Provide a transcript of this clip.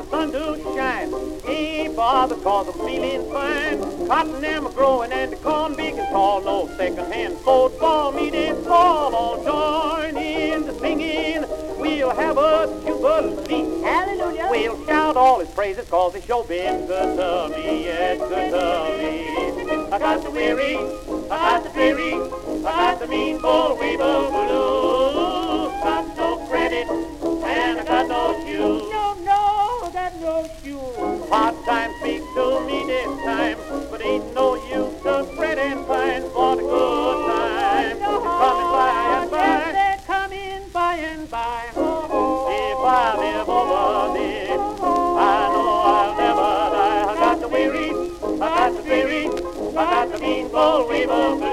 sun do shine. Ain't bothered cause I'm feeling fine. Cotton am a-growing and the corn big and tall. No second-hand football me this fall. All join in the singing. We'll have a jubilee. Hallelujah. We'll shout all his praises cause he's sure been good to me. Yes, good to me. I got the weary, I got the dreary, I got the mean bull weevil blues. Got no credit and I got no shoes. No, I got no shoes. Hard time speaks to me this time, but ain't no use to fret and pine for the good time. It's coming by and by. Yes, they're coming by and by. If I live over this, I know I'll never die. I got the weary, I got the dreary, I got the mean bull weevil.